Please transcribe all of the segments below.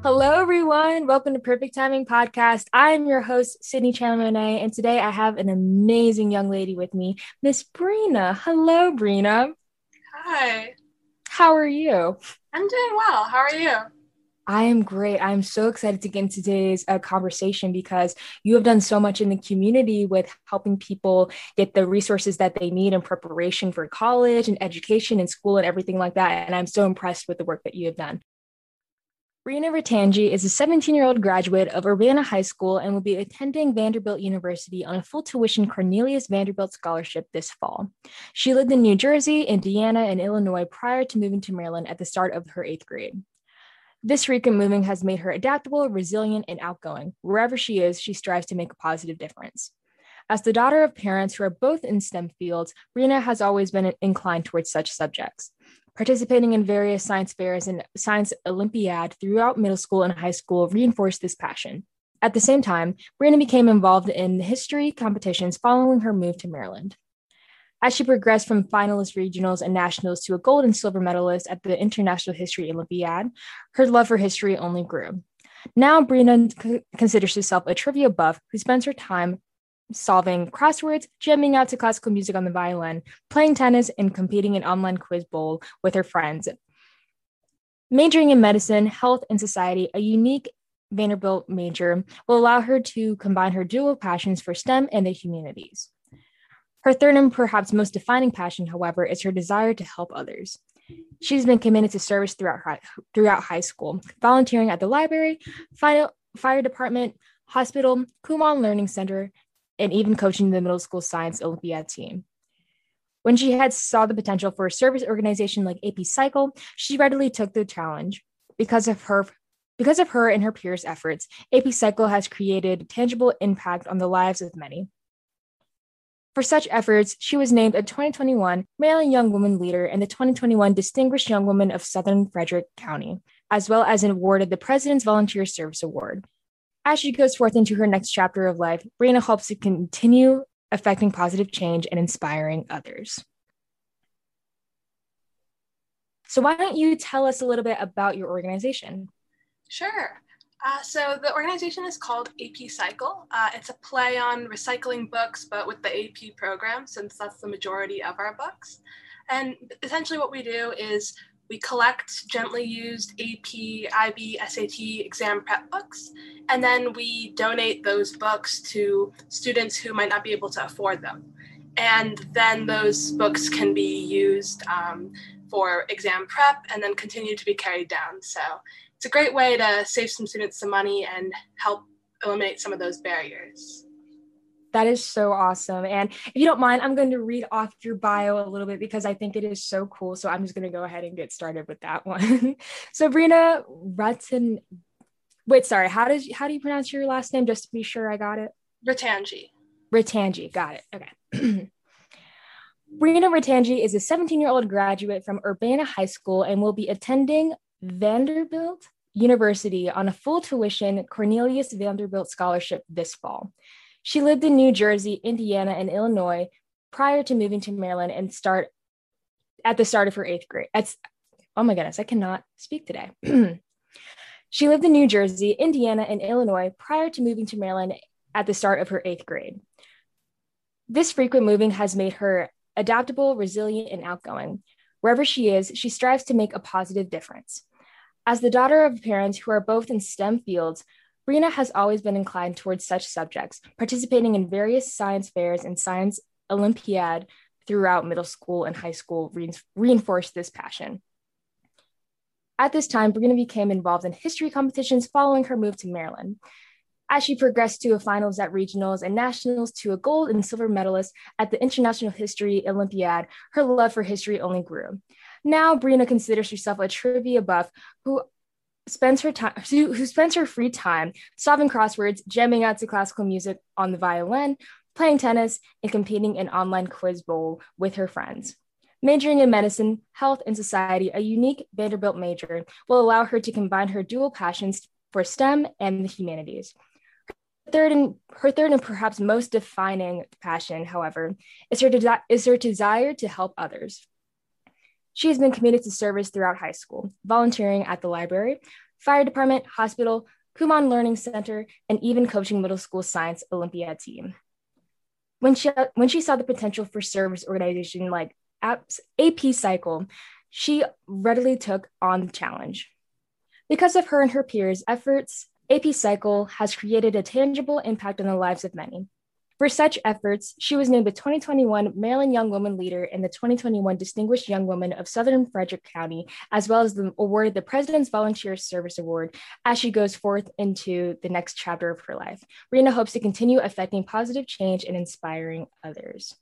Hello, everyone. Welcome to Perfect Timing Podcast. I'm your host, Sydney Chandler Monet, and today I have an amazing young lady with me, Miss Brina. Hello, Brina. Hi, How are you? I'm doing well. How are you? I am great. I'm so excited to get into today's conversation because you have done so much in the community with helping people get the resources that they need in preparation for college and education and school and everything like that. And I'm so impressed with the work that you have done. Brianna Ratangi is a 17-year-old graduate of Urbana High School and will be attending Vanderbilt University on a full tuition Cornelius Vanderbilt scholarship this fall. She lived in New Jersey, Indiana, and Illinois prior to moving to Maryland at the start of her 8th grade. This frequent moving has made her adaptable, resilient, and outgoing. Wherever she is, she strives to make a positive difference. As the daughter of parents who are both in STEM fields, Brianna has always been inclined towards such subjects. Participating in various science fairs and science olympiad throughout middle school and high school reinforced this passion. At the same time, Brianna became involved in history competitions following her move to Maryland. As she progressed from finalist regionals and nationals to a gold and silver medalist at the International History Olympiad, her love for history only grew. Now, Brianna considers herself a trivia buff who spends her time solving crosswords, jamming out to classical music on the violin, playing tennis, and competing in online quiz bowl with her friends. Majoring in medicine, health, and society, a unique Vanderbilt major will allow her to combine her dual passions for STEM and the humanities. Her third and perhaps most defining passion, however, is her desire to help others. She's been committed to service throughout high school, volunteering at the library, fire department, hospital, Kumon Learning Center, and even coaching the middle school science Olympiad team. When she had saw the potential for a service organization like AP Cycle, she readily took the challenge. Because of her and her peers' efforts, AP Cycle has created tangible impact on the lives of many. For such efforts, she was named a 2021 Maryland Young Woman Leader and the 2021 Distinguished Young Woman of Southern Frederick County, as well as awarded the President's Volunteer Service Award. As she goes forth into her next chapter of life, Brianna hopes to continue affecting positive change and inspiring others. So why don't you tell us a little bit about your organization? Sure. So the organization is called AP Cycle. It's a play on recycling books, but with the AP program, since that's the majority of our books. And essentially what we do is we collect gently used AP, IB, SAT exam prep books, and then we donate those books to students who might not be able to afford them. And then those books can be used for exam prep and then continue to be carried down. So it's a great way to save some students some money and help eliminate some of those barriers. That is so awesome. And if you don't mind, I'm going to read off your bio a little bit because I think it is so cool. So I'm just going to go ahead and get started with that one. So Brina Rutten, wait, sorry, how do you pronounce your last name? Just to be sure I got it. Ratangi. Ratangi, got it. Okay. Brina Ratangi is a 17-year-old graduate from Urbana High School and will be attending Vanderbilt University on a full tuition Cornelius Vanderbilt scholarship this fall. She lived in New Jersey, Indiana, and Illinois prior to moving to Maryland and at the start of her 8th grade. Oh my goodness, I cannot speak today. She lived in New Jersey, Indiana, and Illinois prior to moving to Maryland at the start of her 8th grade. This frequent moving has made her adaptable, resilient, and outgoing. Wherever she is, she strives to make a positive difference. As the daughter of parents who are both in STEM fields, Brianna has always been inclined towards such subjects, participating in various science fairs and science olympiad throughout middle school and high school reinforced this passion. At this time, Brianna became involved in history competitions following her move to Maryland. As she progressed to a finals at regionals and nationals to a gold and silver medalist at the International History Olympiad, her love for history only grew. Now, Brianna considers herself a trivia buff who spends her free time solving crosswords, jamming out to classical music on the violin, playing tennis, and competing in online quiz bowl with her friends. Majoring in medicine, health, and society, a unique Vanderbilt major will allow her to combine her dual passions for STEM and the humanities. Her third and perhaps most defining passion, however, is her desire to help others. She has been committed to service throughout high school, volunteering at the library, fire department, hospital, Kumon Learning Center, and even coaching middle school science Olympiad team. When she saw the potential for service organization like AP Cycle, she readily took on the challenge. Because of her and her peers' efforts, AP Cycle has created a tangible impact on the lives of many. For such efforts, she was named the 2021 Maryland Young Woman Leader and the 2021 Distinguished Young Woman of Southern Frederick County, as well as awarded the President's Volunteer Service Award as she goes forth into the next chapter of her life. Rena hopes to continue affecting positive change and inspiring others.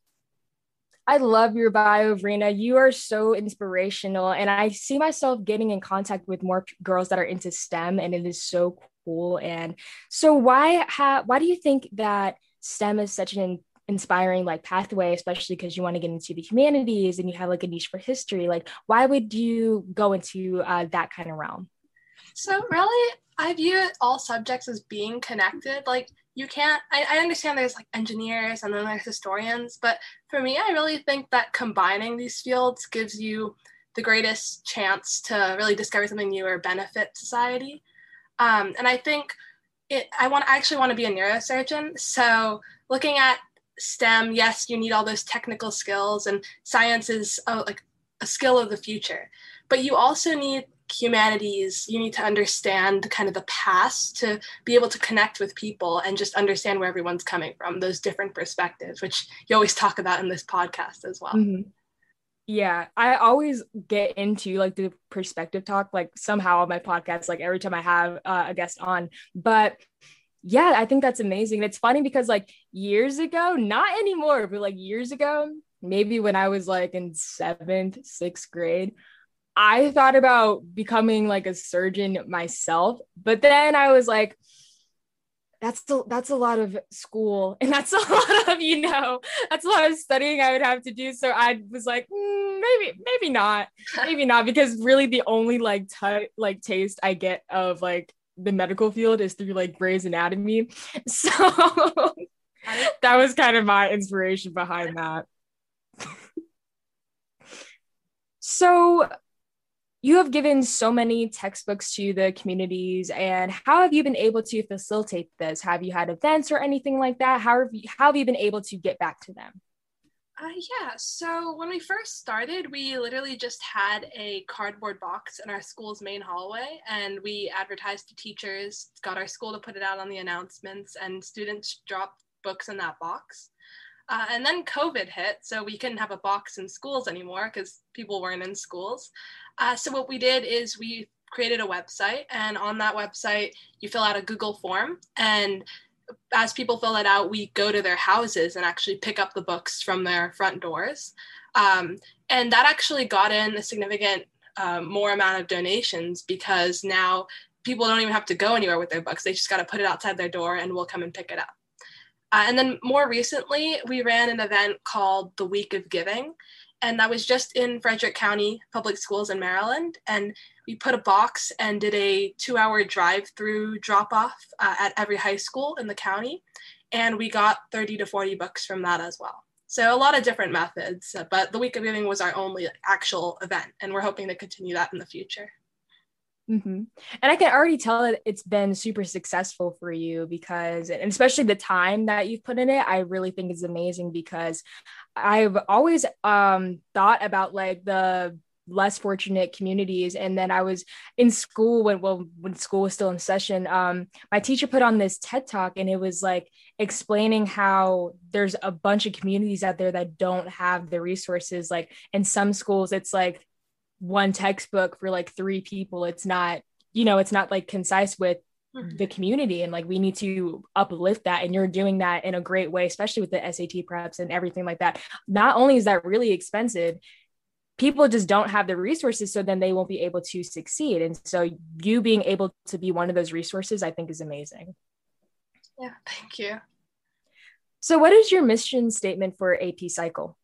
I love your bio, Rena. You are so inspirational, and I see myself getting in contact with more girls that are into STEM, and it is so cool. And so, why do you think that STEM is such an inspiring like pathway, especially because you want to get into the humanities and you have like a niche for history? Like, why would you go into that kind of realm? So really, I view all subjects as being connected. Like you can't, I understand there's like engineers and then there's historians, but for me, I really think that combining these fields gives you the greatest chance to really discover something new or benefit society. And I think I actually want to be a neurosurgeon. So looking at STEM, yes, you need all those technical skills and science is like a skill of the future, but you also need humanities. You need to understand kind of the past to be able to connect with people and just understand where everyone's coming from, those different perspectives, which you always talk about in this podcast as well. Mm-hmm. Yeah, I always get into like the perspective talk, like somehow on my podcast, like every time I have a guest on. But yeah, I think that's amazing. It's funny because like years ago, not anymore, but like years ago, maybe when I was like in 7th, 6th grade, I thought about becoming like a surgeon myself. But then I was like, that's a lot of school and that's a lot of that's a lot of studying I would have to do. So I was like, maybe not because really the only like taste I get of like the medical field is through like Grey's Anatomy. So that was kind of my inspiration behind that. So you have given so many textbooks to the communities, and how have you been able to facilitate this? Have you had events or anything like that? How have you been able to get back to them? Yeah, so when we first started, we literally just had a cardboard box in our school's main hallway, and we advertised to teachers, got our school to put it out on the announcements, and students dropped books in that box. And then COVID hit, so we couldn't have a box in schools anymore because people weren't in schools. So what we did is we created a website, and on that website, you fill out a Google form, and as people fill it out, we go to their houses and actually pick up the books from their front doors. And that actually got in a significant more amount of donations because now people don't even have to go anywhere with their books. They just got to put it outside their door and we'll come and pick it up. And then more recently, we ran an event called the Week of Giving, and that was just in Frederick County Public Schools in Maryland. And we put a box and did a 2-hour drive-through drop-off at every high school in the county. And we got 30 to 40 books from that as well. So a lot of different methods, but the Week of Giving was our only actual event, and we're hoping to continue that in the future. Mm-hmm. And I can already tell that it's been super successful for you because, and especially the time that you've put in it, I really think is amazing because I've always thought about like the less fortunate communities. And then I was in school when school was still in session, my teacher put on this TED Talk and it was like explaining how there's a bunch of communities out there that don't have the resources. Like in some schools, it's like one textbook for like 3 people. It's not, it's not like concise with the community, and like we need to uplift that, and you're doing that in a great way, especially with the SAT preps and everything like that. Not only is that really expensive, people just don't have the resources, so then they won't be able to succeed. And so you being able to be one of those resources, I think is amazing. Yeah, thank you. So what is your mission statement for AP Cycle?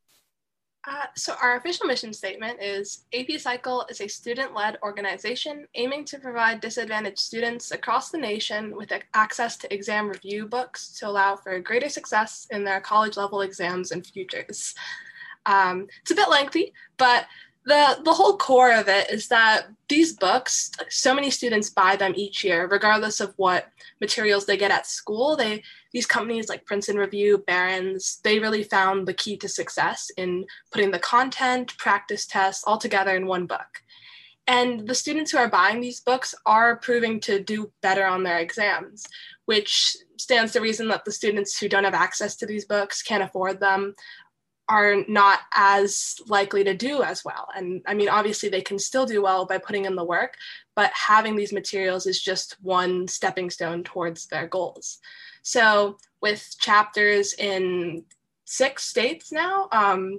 So our official mission statement is AP Cycle is a student-led organization aiming to provide disadvantaged students across the nation with access to exam review books to allow for greater success in their college-level exams and futures. It's a bit lengthy, but The whole core of it is that these books, so many students buy them each year, regardless of what materials they get at school. These companies like Princeton Review, Barron's, they really found the key to success in putting the content, practice tests all together in one book. And the students who are buying these books are proving to do better on their exams, which stands to reason that the students who don't have access to these books, can't afford them, are not as likely to do as well. And I mean, obviously they can still do well by putting in the work, but having these materials is just one stepping stone towards their goals. So with chapters in 6 states now,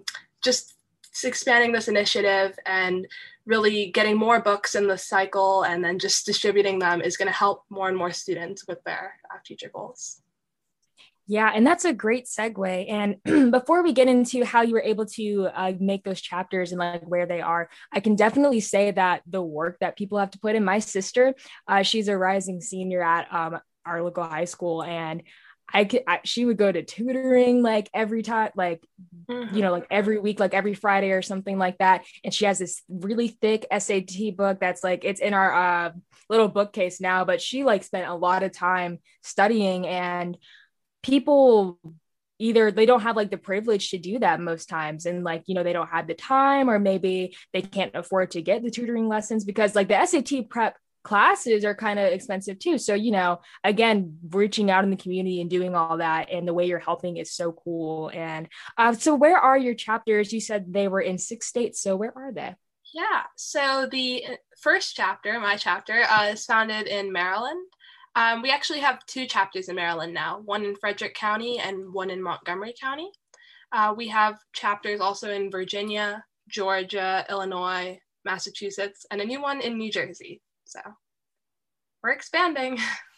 just expanding this initiative and really getting more books in the cycle and then just distributing them is going to help more and more students with their future goals. Yeah, and that's a great segue. And before we get into how you were able to make those chapters and like where they are, I can definitely say that the work that people have to put in. My sister, she's a rising senior at our local high school, and she would go to tutoring like every time, like like every week, like every Friday or something like that. And she has this really thick SAT book that's like it's in our little bookcase now, but she like spent a lot of time studying. And people either they don't have like the privilege to do that most times, and like they don't have the time, or maybe they can't afford to get the tutoring lessons because like the SAT prep classes are kind of expensive too. So again, reaching out in the community and doing all that and the way you're helping is so cool. And so where are your chapters? You said they were in 6 states, so where are they? Yeah, so the first chapter, my chapter, is founded in Maryland. We actually have 2 chapters in Maryland now, one in Frederick County and one in Montgomery County. We have chapters also in Virginia, Georgia, Illinois, Massachusetts, and a new one in New Jersey. So we're expanding.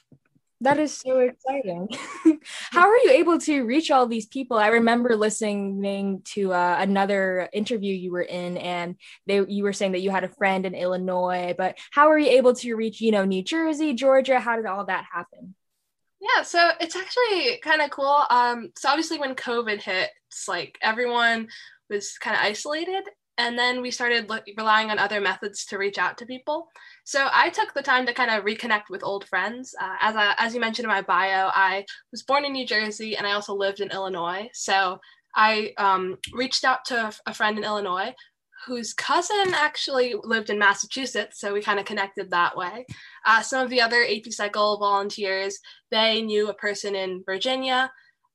That is so exciting. How are you able to reach all these people? I remember listening to another interview you were in, and you were saying that you had a friend in Illinois, but how are you able to reach, New Jersey, Georgia? How did all that happen? Yeah, so it's actually kind of cool. So obviously when COVID hit, it's like everyone was kind of isolated. And then we started relying on other methods to reach out to people. So I took the time to kind of reconnect with old friends. As you mentioned in my bio, I was born in New Jersey and I also lived in Illinois. So I reached out to a friend in Illinois whose cousin actually lived in Massachusetts. So we kind of connected that way. Some of the other AP Cycle volunteers, they knew a person in Virginia.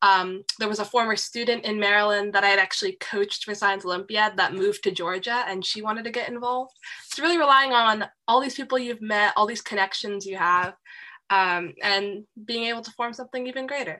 There was a former student in Maryland that I had actually coached for Science Olympiad that moved to Georgia, and she wanted to get involved. So really relying on all these people you've met, all these connections you have, and being able to form something even greater.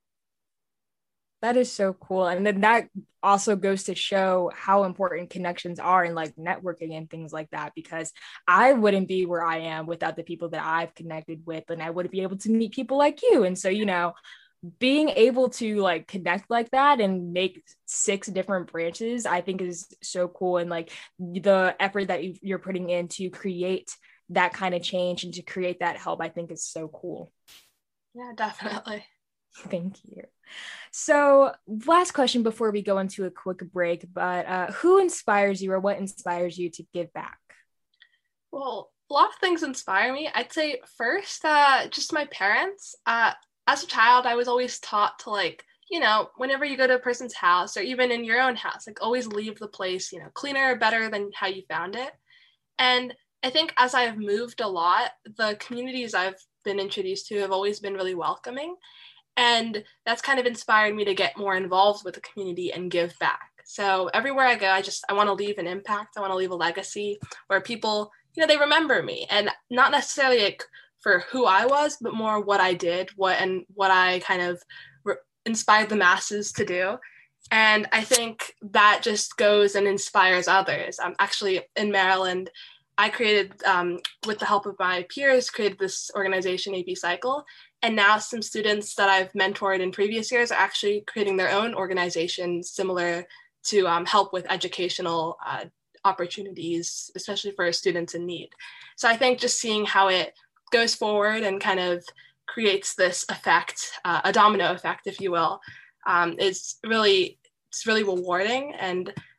That is so cool. And then that also goes to show how important connections are in like networking and things like that, because I wouldn't be where I am without the people that I've connected with, and I wouldn't be able to meet people like you. And so, being able to like connect like that and make 6 different branches, I think is so cool. And like the effort that you're putting in to create that kind of change and to create that help, I think is so cool. Yeah, definitely. Thank you. So last question before we go into a quick break, but who inspires you, or what inspires you to give back? Well, a lot of things inspire me. I'd say first, just my parents. As a child, I was always taught to like, whenever you go to a person's house or even in your own house, like always leave the place, cleaner or better than how you found it. And I think as I've moved a lot, the communities I've been introduced to have always been really welcoming. And that's kind of inspired me to get more involved with the community and give back. So everywhere I go, I want to leave an impact. I want to leave a legacy where people, they remember me, and not necessarily like for who I was, but more what I did, what I kind of inspired the masses to do. And I think that just goes and inspires others. Actually in Maryland, I created, with the help of my peers, created this organization, AP Cycle. And now some students that I've mentored in previous years are actually creating their own organization similar to help with educational opportunities, especially for students in need. So I think just seeing how it goes forward and kind of creates this effect, a domino effect, if you will, it's really rewarding. And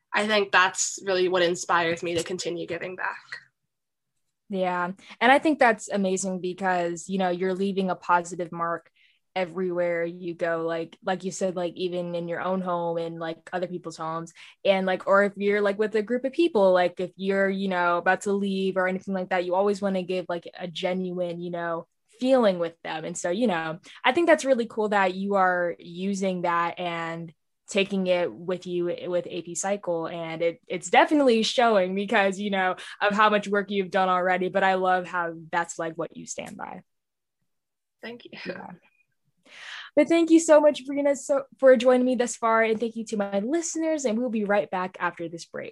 I think that's really what inspires me to continue giving back. Yeah. And I think that's amazing because, you're leaving a positive mark everywhere you go. Like you said, like even in your own home and like other people's homes. And like, or if you're like with a group of people, like if you're, about to leave or anything like that, you always want to give like a genuine, feeling with them. And so, I think that's really cool that you are using that and taking it with you with AP Cycle, and it's definitely showing because of how much work you've done already, but I love how that's like what you stand by. Thank you. Yeah. But thank you so much, Brina, for joining me thus far, and thank you to my listeners, and we'll be right back after this break.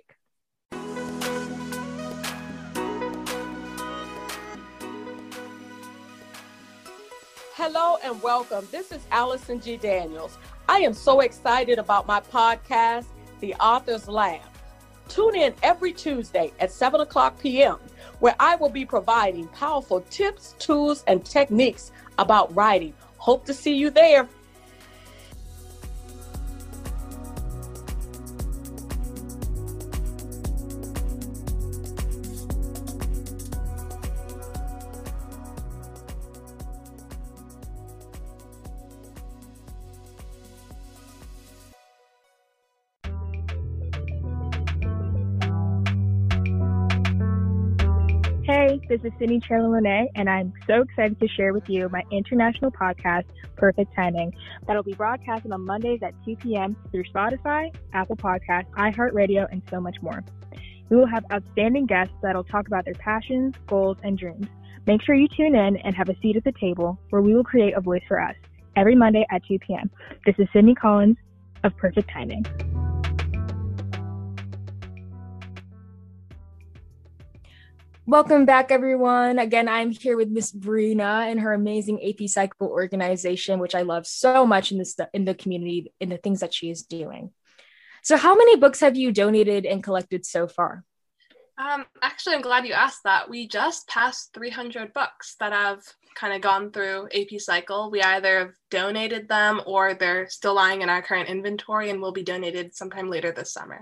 Hello and welcome. This is Allison G. Daniels. I am so excited about my podcast, The Author's Lab. Tune in every Tuesday at 7 o'clock p.m., where I will be providing powerful tips, tools, and techniques about writing. Hope to see you there. Hey, this is Sydney Cherla-Lene, and I'm so excited to share with you my international podcast, Perfect Timing, that'll be broadcasted on Mondays at 2 p.m. through Spotify, Apple Podcasts, iHeartRadio, and so much more. We will have outstanding guests that'll talk about their passions, goals, and dreams. Make sure you tune in and have a seat at the table where we will create a voice for us every Monday at 2 p.m. This is Sydney Collins of Perfect Timing. Welcome back, everyone. Again, I'm here with Miss Brina and her amazing AP Cycle organization, which I love so much in the community, in the things that she is doing. So how many books have you donated and collected so far? Actually, I'm glad you asked that. We just passed 300 books that have kind of gone through AP Cycle. We either have donated them or they're still lying in our current inventory and will be donated sometime later this summer.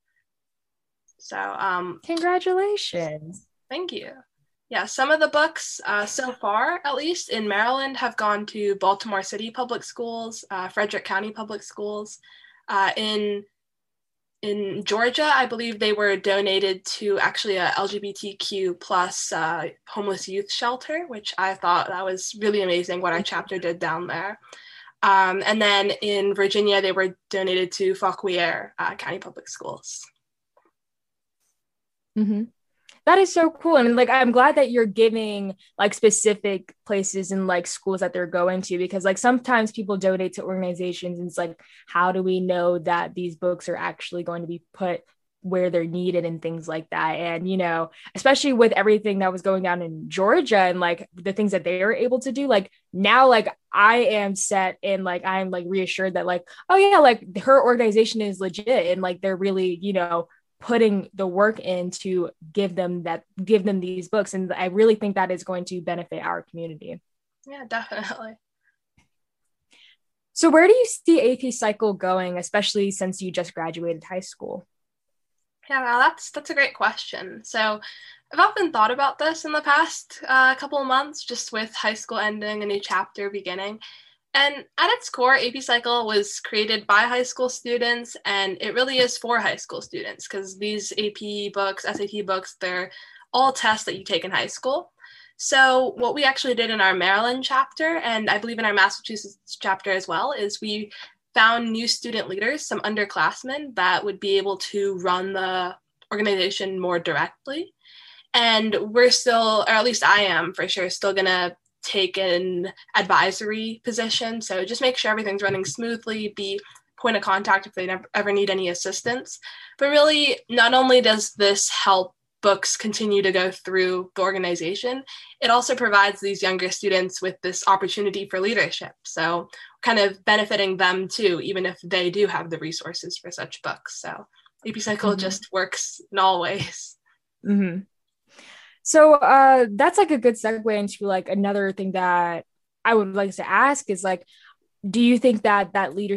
So, congratulations. Thank you. Yeah, some of the books so far, at least in Maryland, have gone to Baltimore City Public Schools, Frederick County Public Schools. In Georgia, I believe they were donated to actually a LGBTQ plus homeless youth shelter, which I thought that was really amazing what our chapter did down there. And then in Virginia, they were donated to Fauquier County Public Schools. Mm-hmm. That is so cool. And like, I'm glad that you're giving like specific places and like schools that they're going to, because like sometimes people donate to organizations and it's like, how do we know that these books are actually going to be put where they're needed and things like that? And, especially with everything that was going down in Georgia and like the things that they were able to do, like now, like I am set and like, I'm like reassured that like, oh yeah, like her organization is legit and like, they're really, putting the work in to give them these books. And I really think that is going to benefit our community. Yeah, definitely. So where do you see AP Cycle going, especially since you just graduated high school? Yeah, well, that's a great question. So I've often thought about this in the past couple of months, just with high school ending, a new chapter beginning. And at its core, AP Cycle was created by high school students, and it really is for high school students because these AP books, SAT books, they're all tests that you take in high school. So what we actually did in our Maryland chapter, and I believe in our Massachusetts chapter as well, is we found new student leaders, some underclassmen that would be able to run the organization more directly. And we're still, or at least I am for sure, still going to take an advisory position. So just make sure everything's running smoothly, be point of contact if they ever need any assistance. But really, not only does this help books continue to go through the organization, it also provides these younger students with this opportunity for leadership. So kind of benefiting them too, even if they do have the resources for such books. So AP Cycle just works in all ways. Mm-hmm. So that's like a good segue into like another thing that I would like to ask is like, do you think that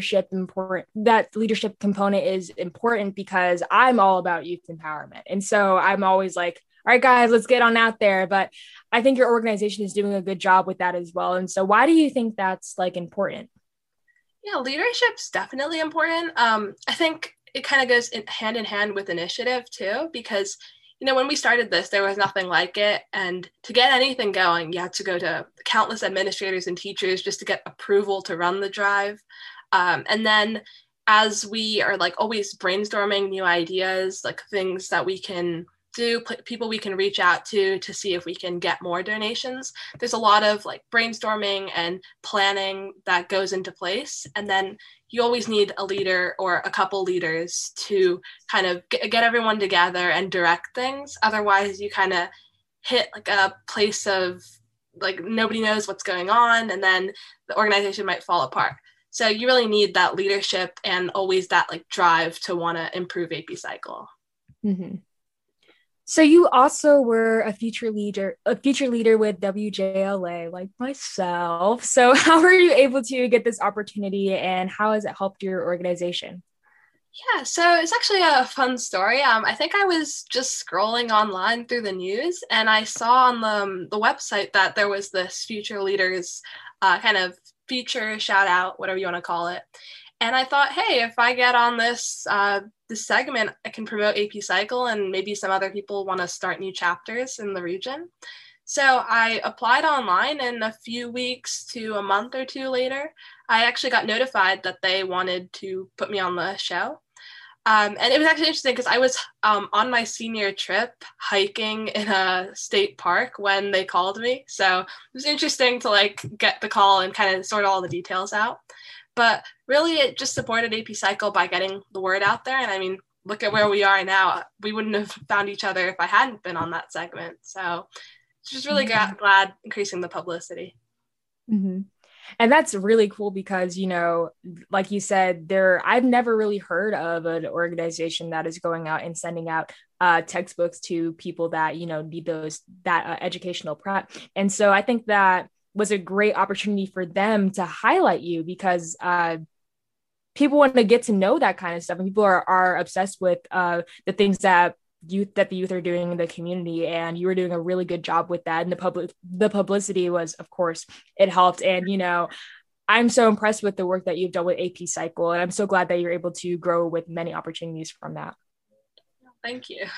that leadership component is important? Because I'm all about youth empowerment. And so I'm always like, all right, guys, let's get on out there. But I think your organization is doing a good job with that as well. And so why do you think that's like important? Yeah, leadership's definitely important. I think it kind of goes hand in hand with initiative too, because when we started this, there was nothing like it. And to get anything going, you had to go to countless administrators and teachers just to get approval to run the drive. And then as we are like always brainstorming new ideas, like things that we can do, people we can reach out to see if we can get more donations, there's a lot of like brainstorming and planning that goes into place. And then you always need a leader or a couple leaders to kind of get everyone together and direct things. Otherwise, you kind of hit like a place of like nobody knows what's going on, and then the organization might fall apart. So you really need that leadership and always that like drive to want to improve AP Cycle. Mm-hmm. So you also were a future leader with WJLA, like myself. So how were you able to get this opportunity, and how has it helped your organization? Yeah, so it's actually a fun story. I think I was just scrolling online through the news, and I saw on the website that there was this Future Leaders kind of feature, shout out, whatever you want to call it. And I thought, hey, if I get on this segment, I can promote AP Cycle, and maybe some other people want to start new chapters in the region. So I applied online, and a few weeks to a month or two later, I actually got notified that they wanted to put me on the show. And it was actually interesting because I was on my senior trip hiking in a state park when they called me. So it was interesting to like get the call and kind of sort all the details out. But really, it just supported AP Cycle by getting the word out there. And I mean, look at where we are now. We wouldn't have found each other if I hadn't been on that segment. So it's just really glad increasing the publicity. Mm-hmm. And that's really cool because, like you said, I've never really heard of an organization that is going out and sending out textbooks to people that, need that educational prep. And so I think that was a great opportunity for them to highlight you, because people want to get to know that kind of stuff, and people are obsessed with the things that the youth are doing in the community, and you were doing a really good job with that. And the publicity was, of course, it helped. And I'm so impressed with the work that you've done with AP Cycle, and I'm so glad that you're able to grow with many opportunities from that. Thank you.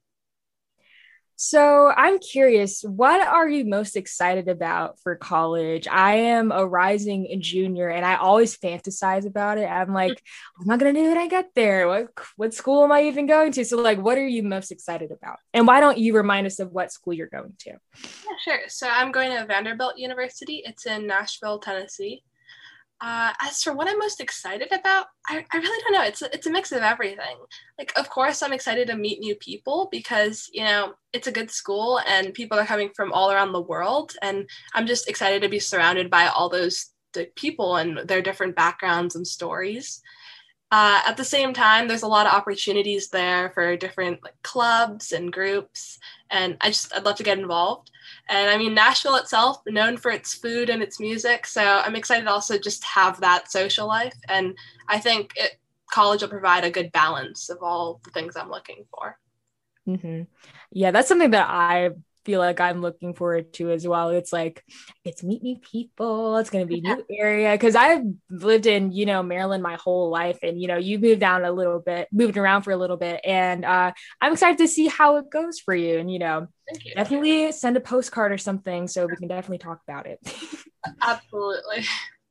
So I'm curious, what are you most excited about for college? I am a rising junior, and I always fantasize about it. I'm like, what am I going to do when I get there? What school am I even going to? So like, what are you most excited about? And why don't you remind us of what school you're going to? Yeah, sure. So I'm going to Vanderbilt University. It's in Nashville, Tennessee. As for what I'm most excited about, I really don't know. It's a mix of everything. Like, of course, I'm excited to meet new people because, it's a good school and people are coming from all around the world. And I'm just excited to be surrounded by all those people and their different backgrounds and stories. At the same time, there's a lot of opportunities there for different clubs and groups, and I'd love to get involved. And I mean, Nashville itself, known for its food and its music, so I'm excited to also just have that social life, and I think college will provide a good balance of all the things I'm looking for. Mm-hmm. Yeah, that's something that I feel like I'm looking forward to as well. It's meet new people. It's going to be new area. Because I've lived in, Maryland my whole life. And, you moved around for a little bit. And I'm excited to see how it goes for you. And, definitely send a postcard or something so we can definitely talk about it. Absolutely.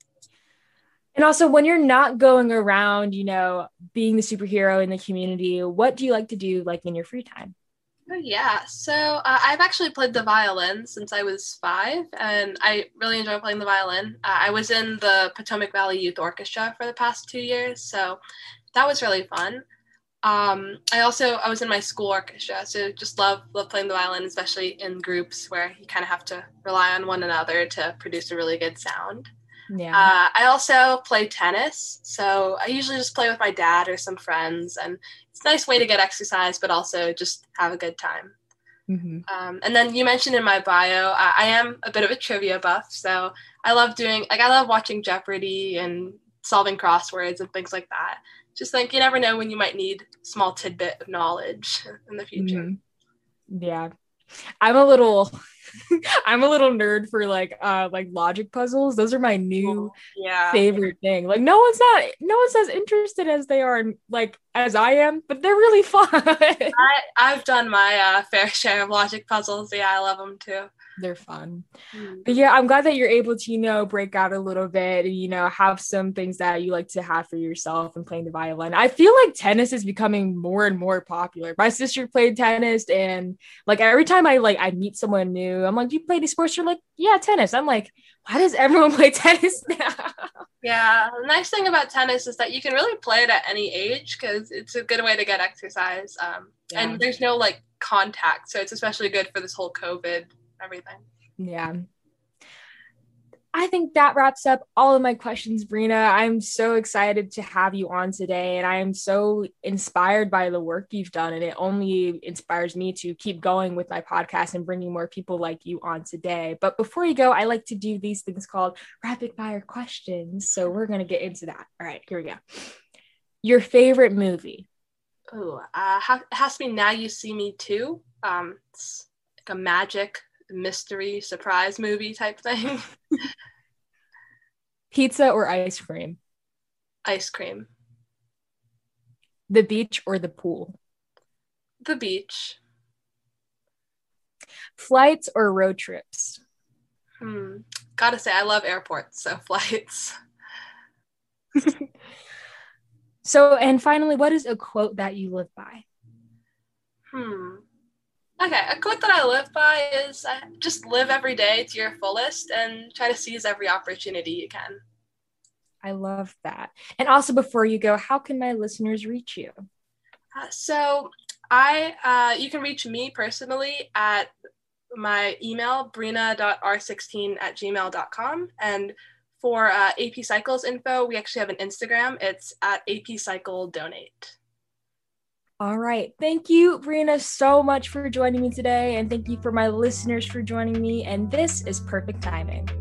And also, when you're not going around, being the superhero in the community, what do you like to do in your free time? Oh, yeah. So I've actually played the violin since I was 5, and I really enjoy playing the violin. I was in the Potomac Valley Youth Orchestra for the past 2 years, so that was really fun. I was in my school orchestra, so just love playing the violin, especially in groups where you kind of have to rely on one another to produce a really good sound. Yeah. I also play tennis, so I usually just play with my dad or some friends, and it's a nice way to get exercise, but also just have a good time. And then you mentioned in my bio, I am a bit of a trivia buff, so I love watching Jeopardy and solving crosswords and things like that. Just think you never know when you might need a small tidbit of knowledge in the future. Yeah. I'm a little nerd for like logic puzzles. Those are my new favorite thing. Like no one's as interested as they are as I am, but they're really fun. I've done my fair share of logic puzzles. Yeah, I love them too. They're fun. But yeah, I'm glad that you're able to, break out a little bit and, have some things that you like to have for yourself and playing the violin. I feel like tennis is becoming more and more popular. My sister played tennis, and every time I meet someone new, I'm like, do you play any sports? You're like, yeah, tennis. I'm like, why does everyone play tennis now? Yeah, the nice thing about tennis is that you can really play it at any age because it's a good way to get exercise. And there's no contact, so it's especially good for this whole COVID everything. Yeah. I think that wraps up all of my questions, Brina. I'm so excited to have you on today, and I am so inspired by the work you've done, and it only inspires me to keep going with my podcast and bringing more people like you on today. But before you go, I like to do these things called rapid fire questions, so we're going to get into that. All right, here we go. Your favorite movie? Oh, it has to be Now You See Me Too. It's like a magic mystery surprise movie type thing. Pizza or ice cream? Ice cream. The beach or the pool? The beach. Flights or road trips? Gotta say, I love airports, so flights. So, and finally, what is a quote that you live by? Okay, a quote that I live by is just live every day to your fullest and try to seize every opportunity you can. I love that. And also, before you go, how can my listeners reach you? So you can reach me personally at my email, brina.r16@gmail.com. And for AP Cycles info, we actually have an Instagram. It's at AP Cycle Donate. All right. Thank you, Brina, so much for joining me today. And thank you for my listeners for joining me. And this is Perfect Timing.